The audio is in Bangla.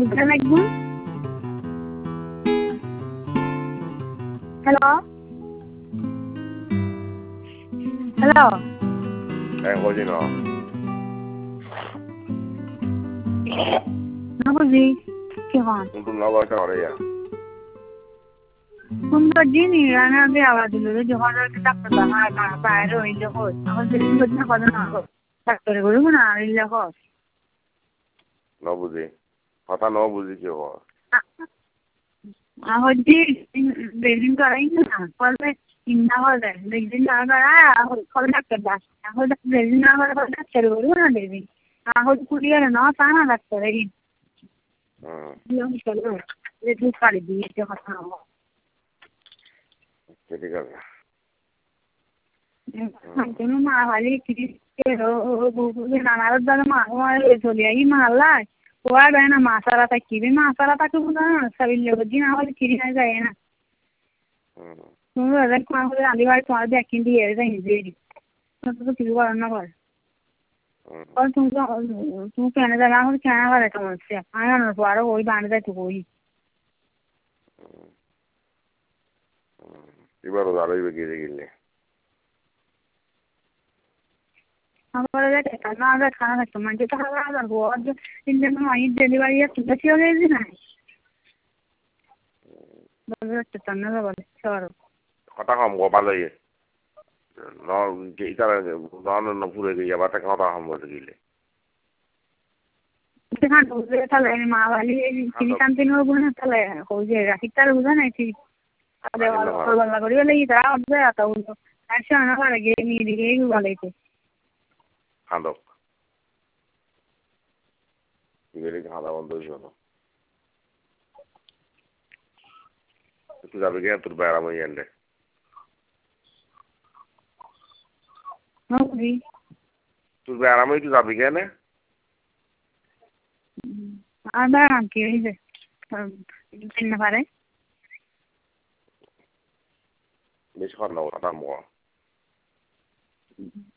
বুঝতে লাগবো হ্যালো হ্যালো বুঝি না না বুঝি কেমন কিন্তু নবাটা হরে যা সুন্দর জিনি রানা দিয়ে আওয়াজ দিল যখন ডাক্তার বাইরে হইলে হয় আমার বেশি কথা কথা না ডাক্তারে বলবো না হইলে হয় ন বুঝি কথা ন বুঝি কি হয় হচ্ছে বেদিন করাই না বলবে চিন্তা হবে বেদিন না করা কবে ডাক্তার ডাক এখন বেদিন না করে ডাক্তারে বলবো না বেদিন এখন কুড়িয়ে না তা না ডাক্তারে চলো একটু পাড়ি দিয়ে কথা হবো ঠিক আছে কোনো মা ভালি নানার দ্বারা মা চলে আই মারলাই ওয়া যায় না মাসারা তাকিবে মাসারা তাকে বোঝা না সাবিল দিন আমার কিরি না যায় না তুমি এবার কোন করে আলিবাই তোমার ব্যাকিং দিয়ে যাই দেরি তো কিছু করার না কর और तुम कहने जा रहा हूँ कहना वाला था मुझसे आया ना तो वही बांध दे तू वही এবার আরোই গিয়ে গেলে हमारे जाके खाना आगे खाना था मंडे तो हमारा आधा हुआ और जो इन दिनों वहीं डिलीवरी है सुबह से हो गई ना बस चलना था बस चलो কথা কম গবা লইয়ে ন ইতারা ন পুরে গিয়ে বাটা কথা কম বলে গিলে हाँ दूसरे थाले माँ वाली किसी शांति नहीं होगा ना थाले हो जाएगा कितना होगा ना ठीक अरे वाला करी वाला ये तरह अब जाता हूँ तो ऐसे आना वाला गेम ये गेम वाले थे খান্দক গেলে খাওয়া বন্ধ হয়ে গেল তুই যাবে গিয়ে তোর বেড়াম হয়ে গেলে हाँ তোর বেড়াম হয়ে তুই যাবি কেন আবার কি হয়েছে চিনতে পারে বেশি কথা না